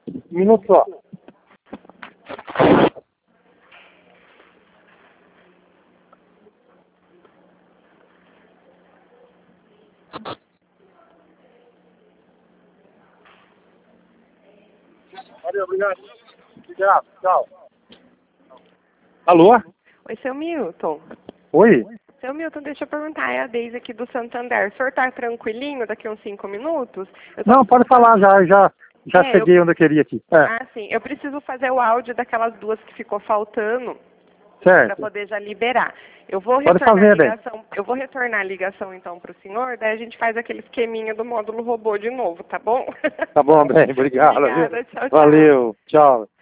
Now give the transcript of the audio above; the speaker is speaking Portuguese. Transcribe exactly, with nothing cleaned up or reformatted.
Um minuto só. Valeu, obrigado. Obrigado, tchau. Alô? Oi, seu Milton. Oi? Seu Milton, deixa eu perguntar, é a Deise aqui do Santander. O senhor tá tranquilinho daqui uns cinco minutos? Eu tô... Não, pode falar, já, já, já é, cheguei eu... onde eu queria aqui. É. Ah, sim. Eu preciso fazer o áudio daquelas duas que ficou faltando para Certo. poder já liberar. Eu vou Pode retornar fazer, a bem. ligação. Eu vou retornar a ligação então para o senhor, daí a gente faz aquele esqueminha do módulo robô de novo, tá bom? Tá bom, bem, obrigado. Obrigada, tchau, tchau. Valeu, tchau.